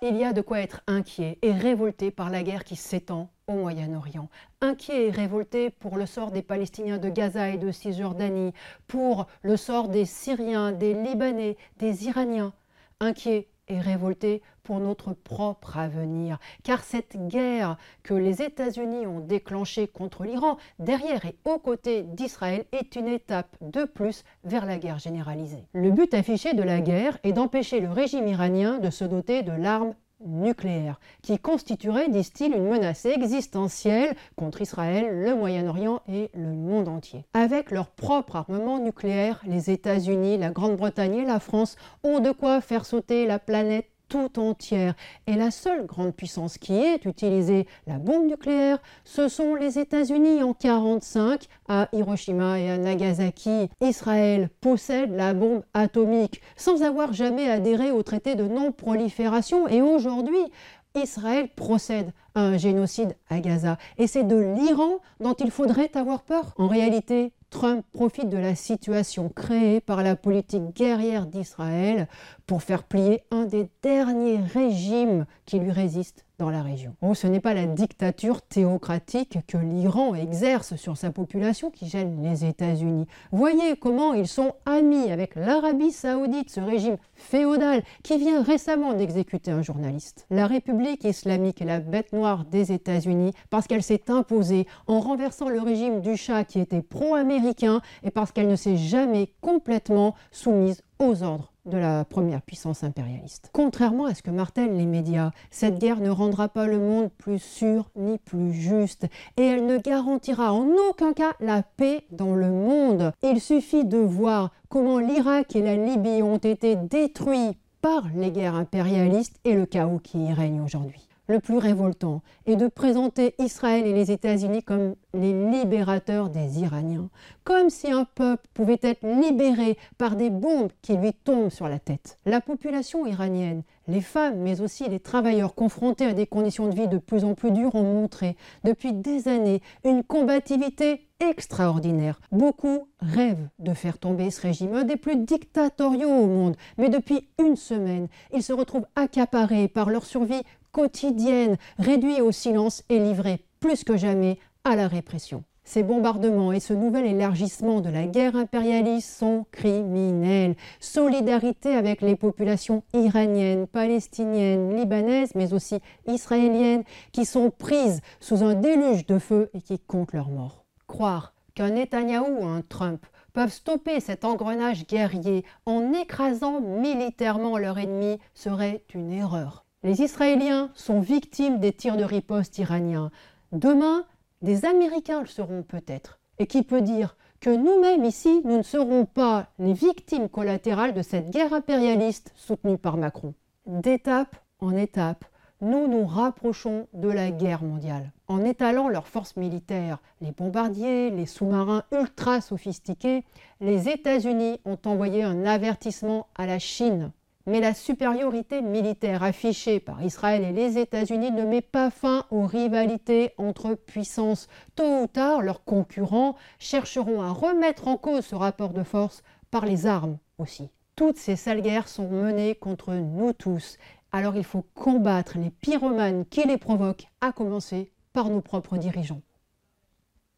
Il y a de quoi être inquiet et révolté par la guerre qui s'étend au Moyen-Orient. Inquiet et révolté pour le sort des Palestiniens de Gaza et de Cisjordanie, pour le sort des Syriens, des Libanais, des Iraniens. Inquiet et révolté pour notre propre avenir, car cette guerre que les États-Unis ont déclenchée contre l'Iran, derrière et aux côtés d'Israël, est une étape de plus vers la guerre généralisée. Le but affiché de la guerre est d'empêcher le régime iranien de se doter de l'arme nucléaire, qui constituerait, disent-ils, une menace existentielle contre Israël, le Moyen-Orient et le monde entier. Avec leur propre armement nucléaire, les États-Unis, la Grande-Bretagne et la France ont de quoi faire sauter la planète tout entière. Et la seule grande puissance qui ait utilisé la bombe nucléaire, ce sont les États-Unis en 1945 à Hiroshima et à Nagasaki. Israël possède la bombe atomique sans avoir jamais adhéré au traité de non-prolifération et aujourd'hui, Israël procède à un génocide à Gaza. Et c'est de l'Iran dont il faudrait avoir peur. En réalité, Trump profite de la situation créée par la politique guerrière d'Israël pour faire plier un des derniers régimes qui lui résistent dans la région. Oh, ce n'est pas la dictature théocratique que l'Iran exerce sur sa population qui gêne les États-Unis. Voyez comment ils sont amis avec l'Arabie Saoudite, ce régime féodal qui vient récemment d'exécuter un journaliste. La République islamique est la bête noire des États-Unis parce qu'elle s'est imposée en renversant le régime du Shah qui était pro-américain et parce qu'elle ne s'est jamais complètement soumise aux ordres de la première puissance impérialiste. Contrairement à ce que martèlent les médias, cette guerre ne rendra pas le monde plus sûr ni plus juste et elle ne garantira en aucun cas la paix dans le monde. Il suffit de voir comment l'Irak et la Libye ont été détruits par les guerres impérialistes et le chaos qui y règne aujourd'hui. Le plus révoltant est de présenter Israël et les États-Unis comme les libérateurs des Iraniens, comme si un peuple pouvait être libéré par des bombes qui lui tombent sur la tête. La population iranienne, les femmes mais aussi les travailleurs confrontés à des conditions de vie de plus en plus dures ont montré depuis des années une combativité extraordinaire. Beaucoup rêvent de faire tomber ce régime, un des plus dictatoriaux au monde, mais depuis une semaine, ils se retrouvent accaparés par leur survie quotidienne, réduits au silence et livrés plus que jamais à la répression. Ces bombardements et ce nouvel élargissement de la guerre impérialiste sont criminels. Solidarité avec les populations iraniennes, palestiniennes, libanaises, mais aussi israéliennes, qui sont prises sous un déluge de feu et qui comptent leurs morts. Croire qu'un Netanyahou ou un Trump peuvent stopper cet engrenage guerrier en écrasant militairement leur ennemi serait une erreur. Les Israéliens sont victimes des tirs de riposte iraniens. Demain, des Américains le seront peut-être. Et qui peut dire que nous-mêmes ici, nous ne serons pas les victimes collatérales de cette guerre impérialiste soutenue par Macron. D'étape en étape, nous nous rapprochons de la guerre mondiale. En étalant leurs forces militaires, les bombardiers, les sous-marins ultra sophistiqués, les États-Unis ont envoyé un avertissement à la Chine. Mais la supériorité militaire affichée par Israël et les États-Unis ne met pas fin aux rivalités entre puissances. Tôt ou tard, leurs concurrents chercheront à remettre en cause ce rapport de force par les armes aussi. Toutes ces sales guerres sont menées contre nous tous. Alors il faut combattre les pyromanes qui les provoquent, à commencer par nos propres dirigeants.